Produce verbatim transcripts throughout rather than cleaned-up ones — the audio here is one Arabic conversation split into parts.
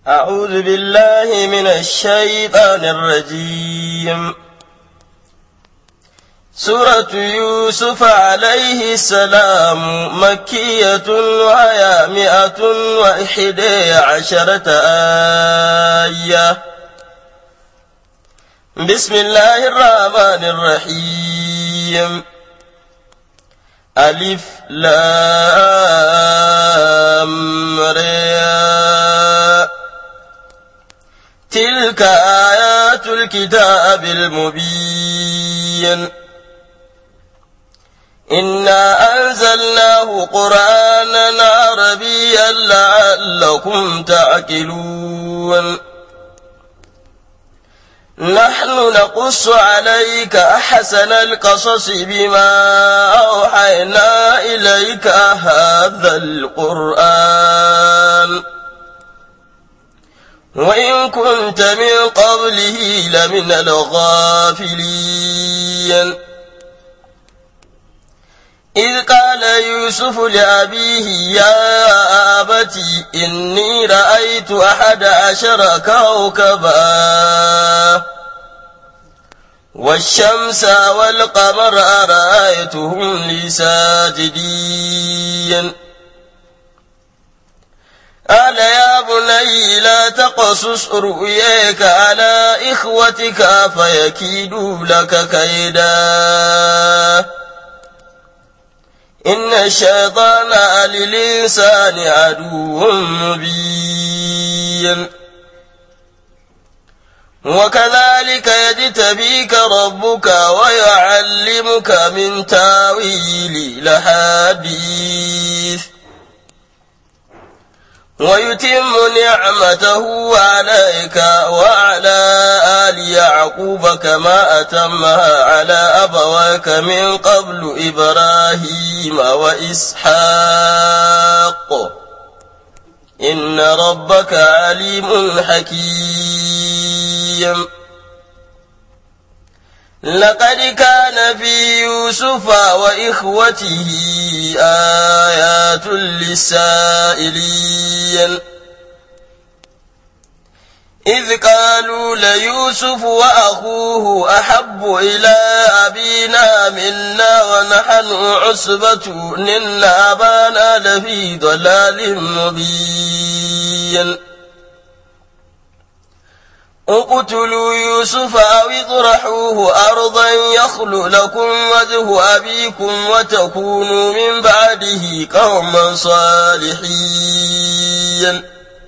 أعوذ بالله من الشيطان الرجيم. سورة يوسف عليه السلام مكية وهي مئة وإحدى عشرة آية. بسم الله الرحمن الرحيم. ألف لام را. تلك آيات الكتاب المبين. إنا أنزلناه قرآنا عربيا لعلكم تعقلون. نحن نقص عليك أحسن القصص بما أوحينا إليك هذا القرآن وإن كنت من قبله لمن الغافلين. إذ قال يوسف لأبيه يا أبت إني رأيت أحد عشر كوكبا والشمس والقمر رأيتهم لي ساجدين. قال يا بني لا تقصص رؤياك على إخوتك فيكيدوا لك كيدا إن الشيطان للإنسان عدو مبين. وكذلك يجتبيك ربك ويعلمك من تاويل الأحاديث ويتم نعمته عليك وعلى آل يعقوب كما أتمها على أبويك من قبل إبراهيم وإسحاق إن ربك عليم حكيم. لقد كان في يوسف وإخوته آيات للسائلين إذ قالوا ليوسف وأخوه أحب إلى أبينا منا ونحن عصبة إن أبانا لفي ضلال مبين. اقتلوا يوسف أو اطرحوه أرضا يخل لكم وجه أبيكم وتكونوا من بعده قوما صالحين.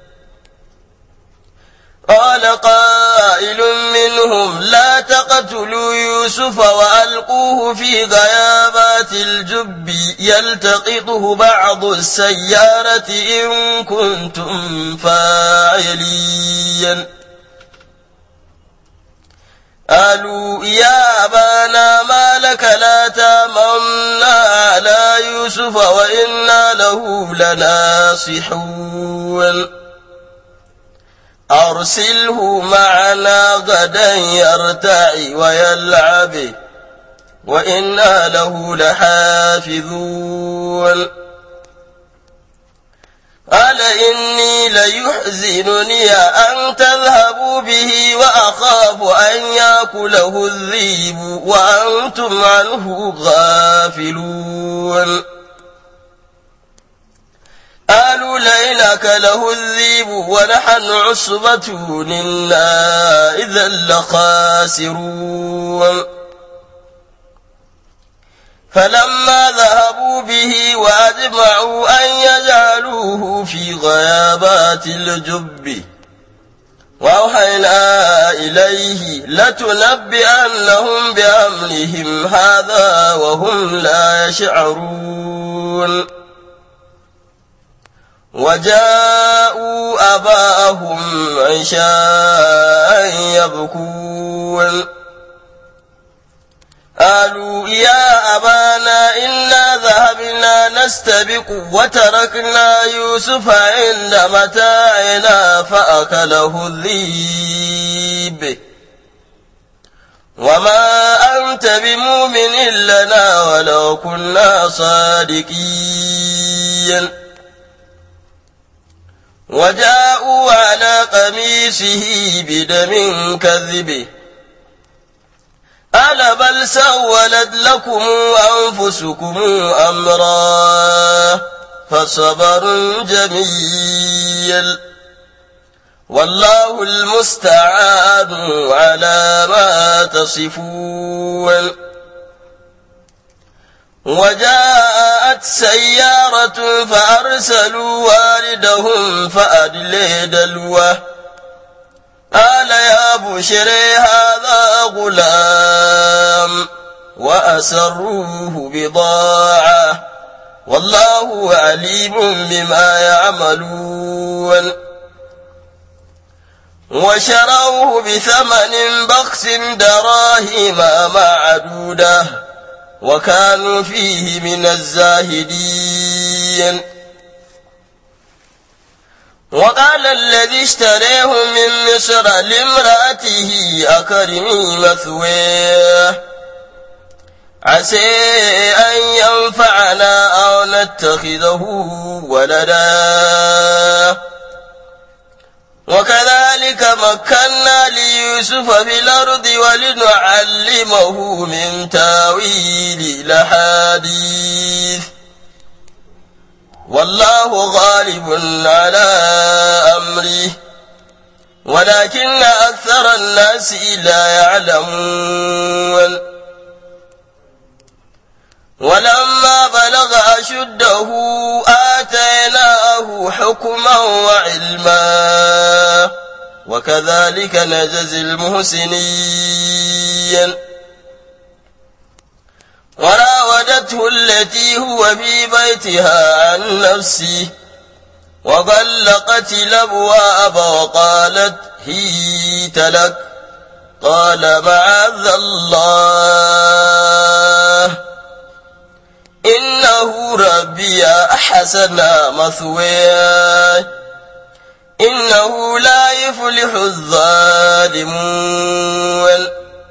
قال قائل منهم لا تقتلوا يوسف وألقوه في غيابات الجب يلتقطه بعض السيارة إن كنتم فاعلين. قالوا يا أبانا ما لك لا تامنا على يوسف وإنا له لناصحون. أرسله معنا غدا يرتع ويلعب وإنا له لحافظون. قال إني ليحزنني أن تذهبوا به وأخاف أن يأكله الذئب وأنتم عنه غافلون. قالوا لئن أكله الذئب ونحن عصبة إنا إذا لخاسرون. فلما ذهبوا به وأجمعوا أن يجعلوه في غيابات الجب وأوحينا إليه لتنبئنهم بأمرهم هذا وهم لا يشعرون. وجاءوا أباهم عشاء يبكون. قالوا يا أبانا إنا ذهبنا نستبق وتركنا يوسف عند متاعنا فأكله الذئب وما أنت بمؤمن لنا ولو كنا صادقين. وجاءوا على قميصه بدم كذب ألا بل سولت لكم أنفسكم أمرا فصبر جميل والله المستعان على ما تصفون. وجاءت سيارة فأرسلوا واردهم فأدلي دلوه قال يا بشري هذا غلام وأسروه بضاعة والله عليم بما يعملون. وشروه بثمن بخس دراهم معدودة وكانوا فيه من الزاهدين. وقال الذي اشتريه من مصر لامرأته أكرمي مثواه عسى أن ينفعنا أو نتخذه ولدا. وكذلك مكنا ليوسف في الأرض ولنعلمه من تاويل الأحاديث والله غالب على أمره ولكن أكثر الناس لا يعلمون. ولما بلغ أشده آتيناه حكما وعلما وكذلك نجزي المحسنين. وراودته التي هو في بيتها عن نفسه وغلقت الأبواب وقالت هيت لك قال معاذ الله إنه ربي أحسن مثواي إنه لا يفلح الظالمون.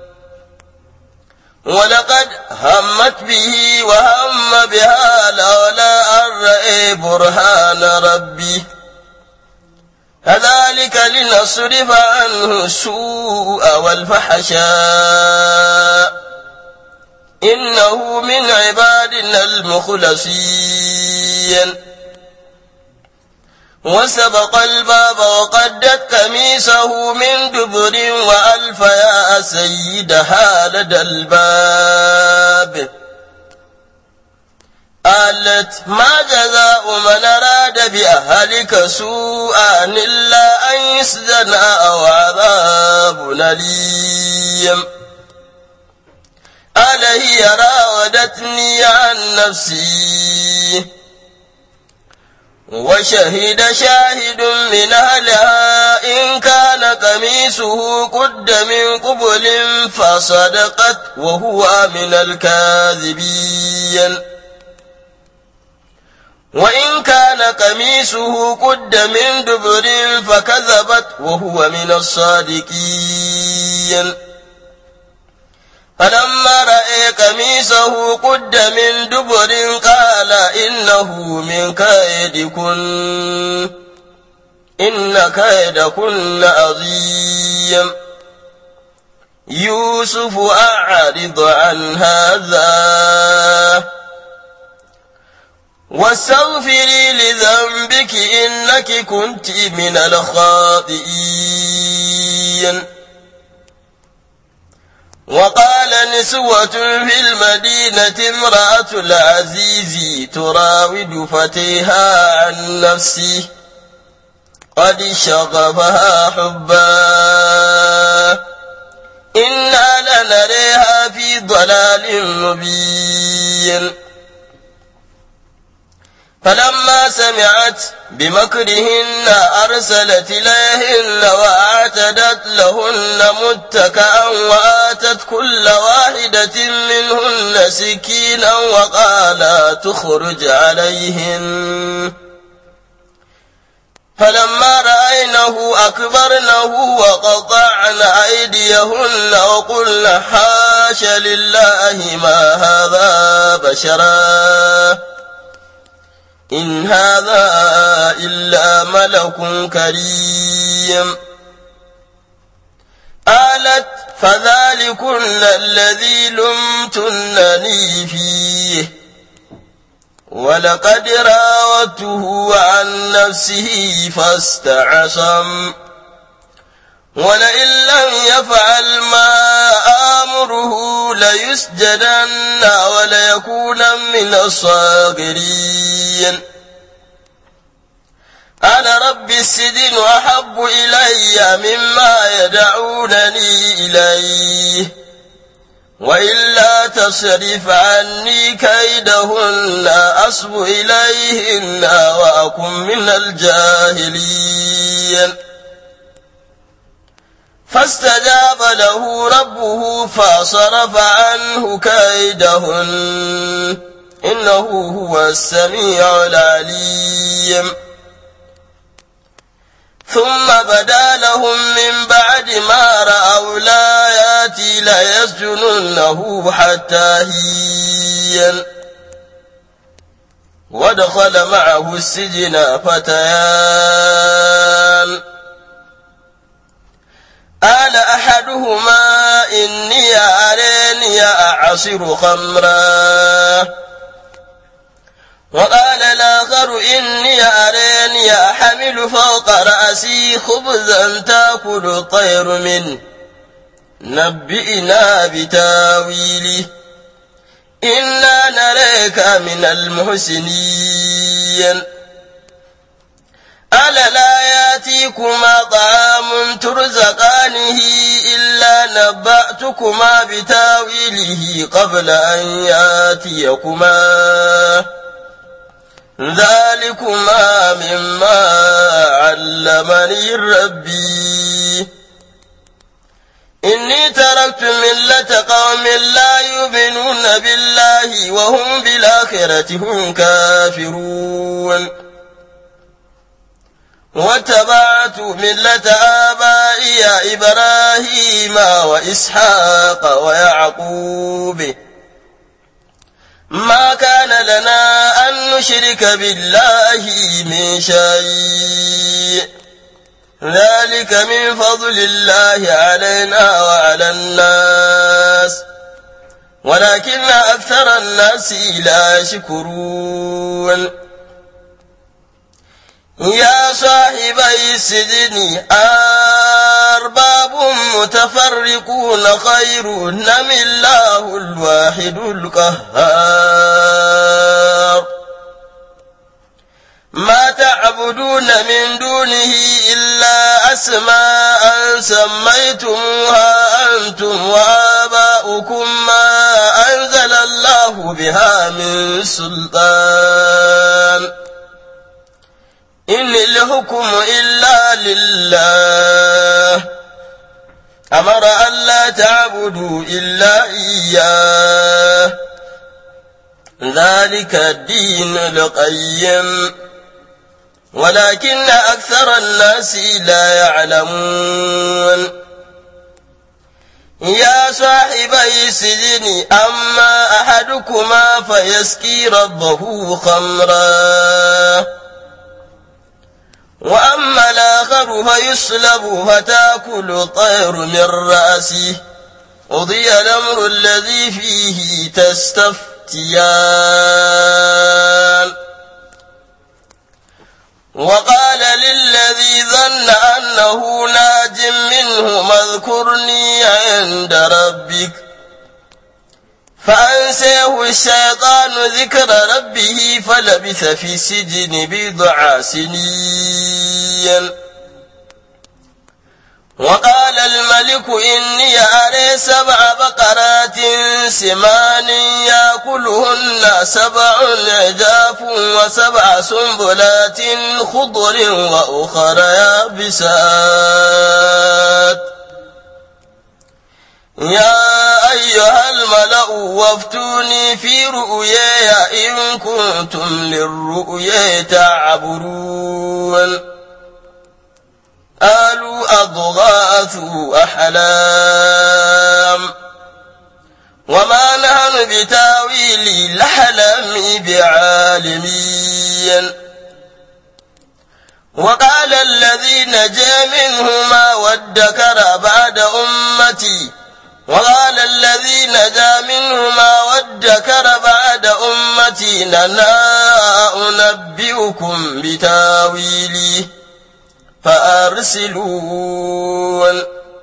ولقد همت به وهم بها لولا أن رأى برهان ربه كذلك لنصرف عنه السوء والفحشاء إنه من عبادنا المخلصين. وسبق الباب وقدت قميصه من دبر وألف يا سيدها لدى الباب قالت ما جزاء من أراد بأهلك سوءا إلا أن يسجن أو عذاب أليم. قال هي راودتني عن نفسي وشهد شاهد من أهلها إن كان قميصه قد من قبل فصدقت وهو من الكاذبين وإن كان قميصه قد من دبر فكذبت وهو من الصادقين. فلما رأى قميصه قد من دبر قال إنه من كيدكن إن كيدكن عظيم. يوسف أعرض عن هذا واستغفري لذنبك إنك كنت من الخاطئين. وقال نسوة في المدينة امرأة العزيز تراود فتيها عن نفسه قد شغفها حبا إنا لنريها في ضلال مبين. فلما سمعت بمكرهن أرسلت إليهن وأعتدت لهن متكئا وآتت كل واحدة منهن سكينا وقال تخرج عليهن. فلما رأينه أكبرنه وقطعن أيديهن وقلن حاش لله ما هذا بشرا إن هذا إلا ملك كريم. قالت فذلكن الذي لمتنني فيه ولقد راودته عن نفسه فاستعصم ولئن لم يفعل ما آمره ليسجنن وليكون من الصاغرين. قال رب السجن أحب إلي مما يدعونني إليه وإلا تصرف عني كيدهن أصب إليهن وأكن من الجاهلين. فاستجاب له ربه فصرف عنه كيدهن إنه هو السميع العليم. ثم بدا لهم من بعد ما رأوا الآيات ليسجننه حتى حين. ودخل معه السجن فتيان قال أحدهما إني أراني أعصر خمرا وقال الآخر إني أراني أحمل فوق رأسي خبزا تأكل الطير منه نبئنا بتاويله إنا نريك من المحسنين. ألا لا يأتيكما طعام ترزقانه إلا نبأتكما بتاويله قبل أن يأتيكما ذلكما مما علمني ربي إني تركت ملة قوم لا يؤمنون بالله وهم بالآخرة هم كافرون واتبعت ملة آبائي إبراهيم وإسحاق ويعقوب ما كان لنا أن نشرك بالله من شيء ذلك من فضل الله علينا وعلى الناس ولكن أكثر الناس لا يشكرون. يا صاحبي السجن أرباب متفرقون خير أم الله الواحد القهار ما تعبدون من دونه إلا أسماء سميتموها أنتم وآباؤكم ما أنزل الله بها من سلطان إن الحكم إلا لله أمر أن لا تعبدوا إلا إياه ذلك الدين القيم ولكن أكثر الناس لا يعلمون. يا صاحبي السجن أما أحدكما فيسقي ربه خمرا وأما الآخر فيصلب فتأكل الطير من رأسه قضي الأمر الذي فيه تستفتيان. وقال للذي ظن أنه ناج منه اذكرني عند ربك فأنساه الشيطان ذكر ربه فلبث في السجن بضع سنين. وقال الملك إني أرى سبع بقرات سمان يأكلهن سبع عجاف وسبع سنبلات خضر وأخر يابسات يا أيها الملأ وافتوني في رؤياي إن كنتم للرؤيا تعبرون. قالوا أضغاث أحلام وما نحن بتاويل الأحلام بعالمين. وقال الذي نجا منهما وادكر بعد أمتي وقال الذي نجا منهما وادكر بعد أمتي أنا أنبئكم بتاويله فأرسلون.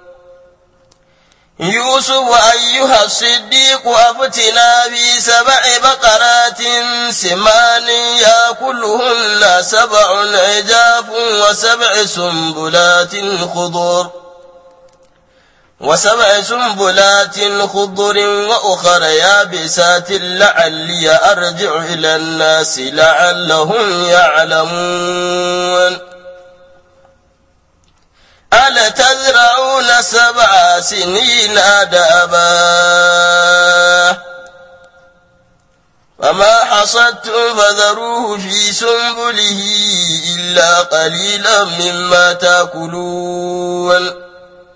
يوسف أيها الصديق أفتنا في سبع بقرات سمان يأكلهن سبع عجاف وسبع سنبلات خضر وسبع سنبلات خضر وأخر يابسات لعلي أرجع إلى الناس لعلهم يعلمون. ألا تزرعون سبع سنين دابا فما حصدتم فذروه في سنبله إلا قليلا مما تأكلون.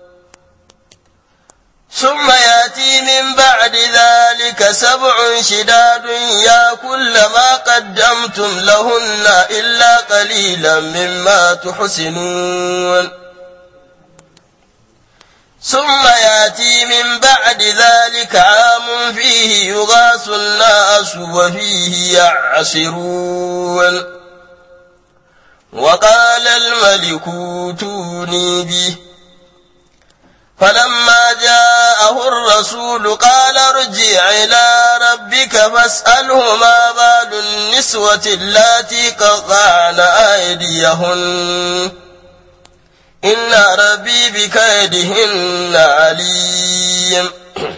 ثم يأتي من بعد ذلك سبع شداد يأكل ما قدمتم لهن إلا قليلا مما تحسنون. ثم يأتي من بعد ذلك عام فيه يغاث الناس وفيه يعصرون. وقال الملك ائتوني به فلما جاءه الرسول قال ارجع إلى ربك فاسأله ما بال النسوة اللاتي قطعن أيديهن إن ربي بكيدهن عليم.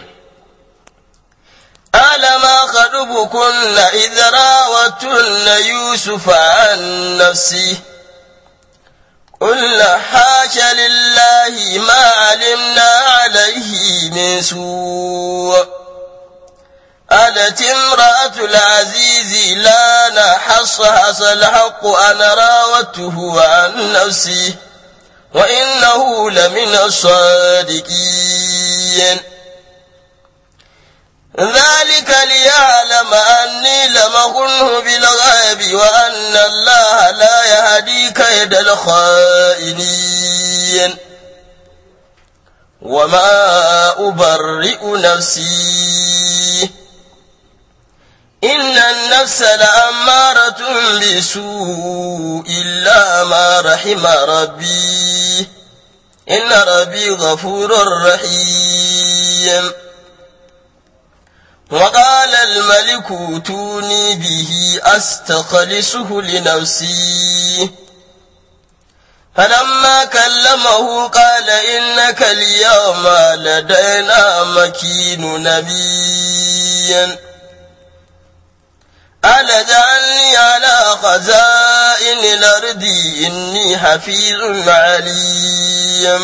ألما خطبكن إذ راوتن يوسف عن نفسه قلنا حاش لله ما علمنا عليه من سوء. قالت امرأة العزيز لا نحص حص الحق أنا راودته عن نفسه وإنه لمن الصادقين. ذلك ليعلم أني لم أخنه بالغيب وأن الله لا يهدي كيد الخائنين. وما أبرئ نفسي إن النفس لأمارة بسوء إلا ما رحم ربي إن ربي غفور رحيم. وقال الملك ائتوني به أستخلصه لنفسي فلما كلمه قال إنك اليوم لدينا مكين نبي. ألا جعلني على خزائن الأرض إني حفيظ عليم.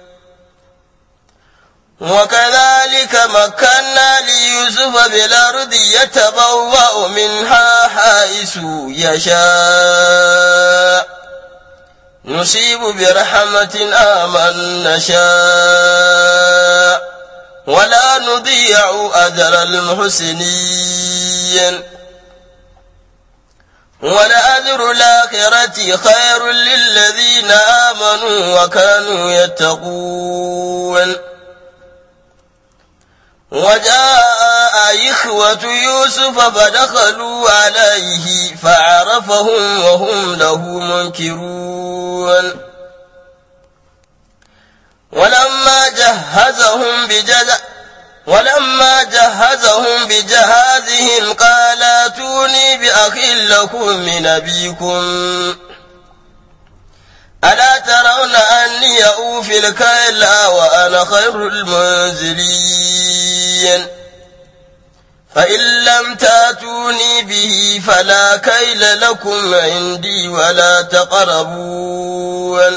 وكذلك مكنا ليوسف بالأرض يتبوأ منها حيث يشاء نصيب برحمتنا من نشاء ولا نضيع أجر المحسنين. ولأجر الآخرة خير للذين آمنوا وكانوا يتقون. وجاء إخوة يوسف فدخلوا عليه فعرفهم وهم له منكرون. ولما جهزهم بجزء ولما جهزهم بجهازهم قال ائتوني بأخ لكم من أبيكم ألا ترون أني أوفي الكيل وأنا خير المنزلين. فإن لم تأتوني به فلا كيل لكم عندي ولا تقربون.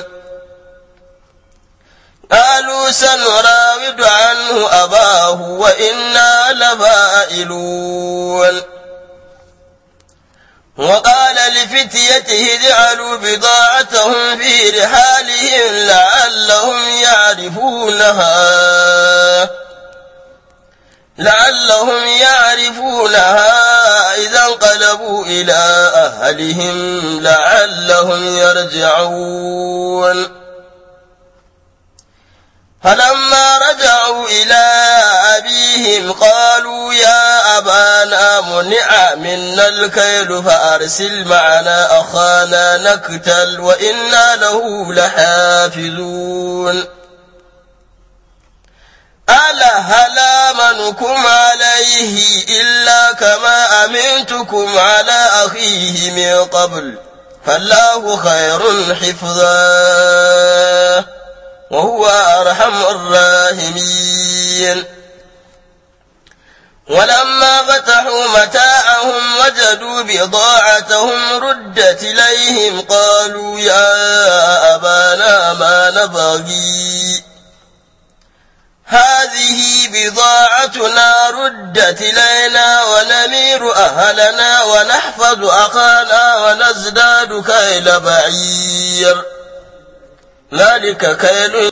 قالوا سنراود عنه أباه وإنا لفاعلون. وقال لفتيته اجعلوا بضاعتهم في رحالهم لعلهم يعرفونها لعلهم يعرفونها إذا انقلبوا إلى أهلهم لعلهم يرجعون فلما رجعوا إلى أبيهم قالوا يا أبانا منع منا الكيل فأرسل معنا أخانا نكتل وإنا له لحافظون ألا هل آمنكم عليه إلا كما أمنتكم على أخيه من قبل فالله خير حفظا وهو أرحم الراحمين ولما فتحوا متاعهم وجدوا بضاعتهم ردت إليهم قالوا يا أبانا ما نبغي هذه بضاعتنا ردت إلينا ونمير أهلنا ونحفظ أخانا ونزداد كيل بعير ذلك كيل